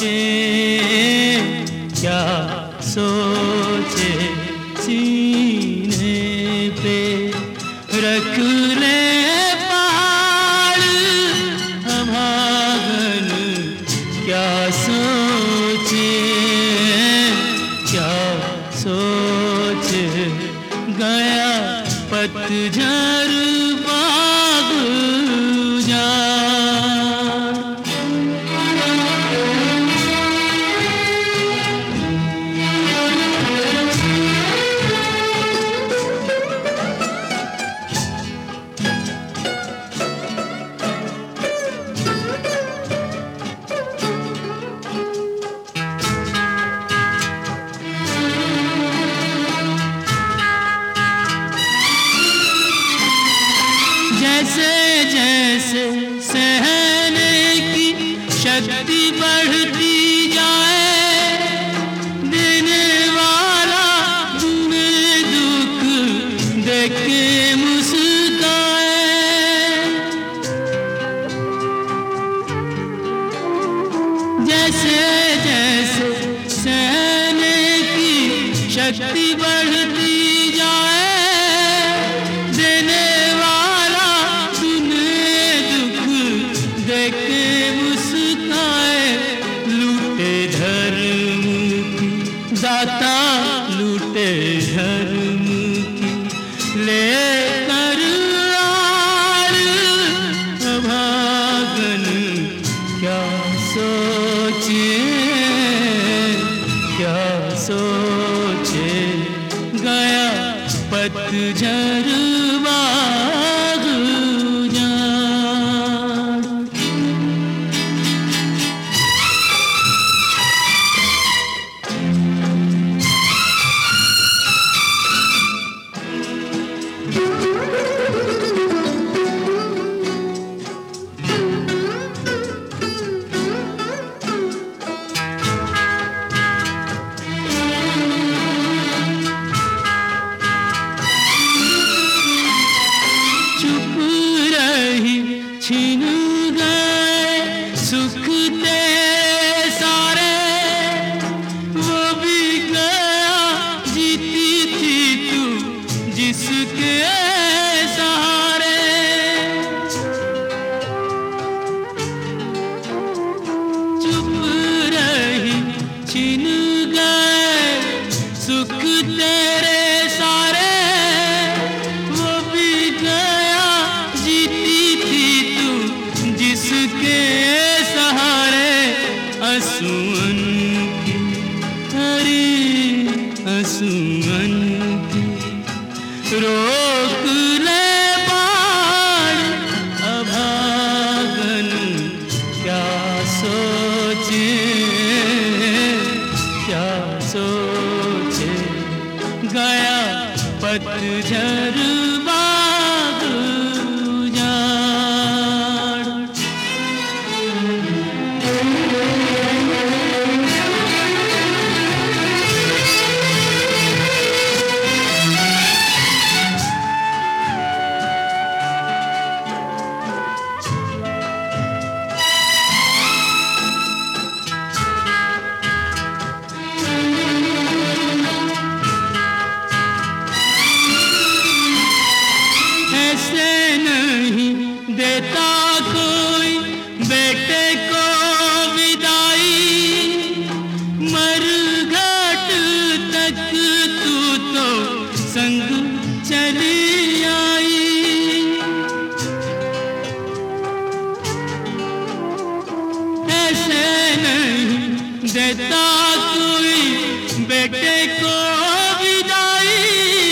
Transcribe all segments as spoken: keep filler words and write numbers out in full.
सोचे, क्या सोचे, सीने पे रख ले पहाड़ अभागन, क्या सोचे, क्या सोचे, गया पतझड़ बाग जा। जैसे जैसे सहने की शक्ति बढ़ती जाए, देने वाला तुम्हें दुख देख के मुस्काए। जैसे जैसे सहने की शक्ति बढ़ती जाए, दाता लूटे धर्म की लेकर आड़ अभागन, क्या सोचे, क्या सोचे, गया पतझड़ बाग जा। छिन गए सुख तेरे सारे, वो भी गया जीती थी तू जिसके सहारे। चुप रही छिन गए सुख तेरे सारे, वो भी गया जीती जिसके सहारे। असुअन की हरी असुअन की रोक ले बाण अभागन, क्या सोचे, क्या सोचे, गया पतझड़ बाग जा। ऐसे नहीं देता कोई बेटे को विदाई, मरघट तक तू तो संग चली आई। ऐसे नहीं देता कोई बेटे को विदाई,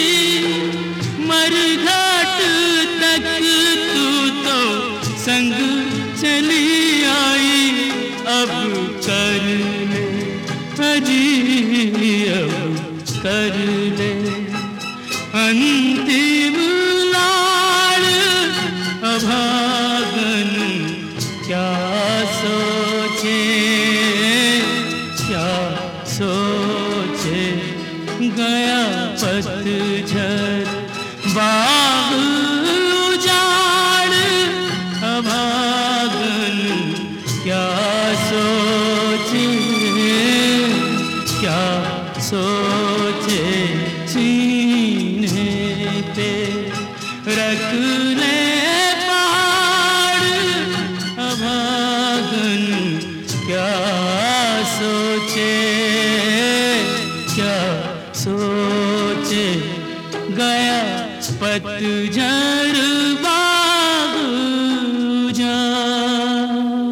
मरघट तक तू तो संग चली आई। अब कर ले हजी, अब कर ले अंतिम लाड़ अभागन, क्या सोचे, क्या सोचे, गया पतझड़ बाग उजाड़ अभागन, क्या सोचे। बदले पहाड़ अभागन क्या सोचे, क्या सोचे गया पतझड़ बाग उजाड़।